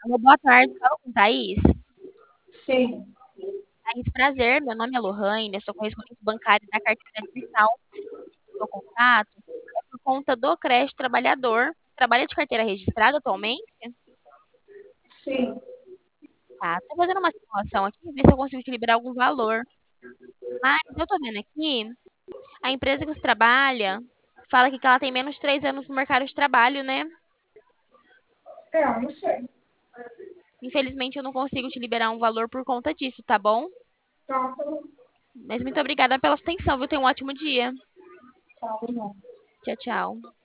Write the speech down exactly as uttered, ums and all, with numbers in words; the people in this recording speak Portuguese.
Alô, boa tarde, fala com Thaís. Sim, Thaís, prazer, meu nome é Lohane, eu sou correspondente bancária da carteira digital do contrato. É por conta do crédito trabalhador. Trabalha de carteira registrada atualmente? sim. Tá, tô fazendo uma simulação aqui, ver se eu consigo te liberar algum valor. Mas eu tô vendo aqui, a empresa que você trabalha fala que ela tem menos de três anos no mercado de trabalho, né? É, eu não sei. Infelizmente eu não consigo te liberar um valor por conta disso, tá bom? Tá, tá bom. Mas muito obrigada pela sua atenção, viu? Tenha um ótimo dia. Tá bom. Tchau, tchau.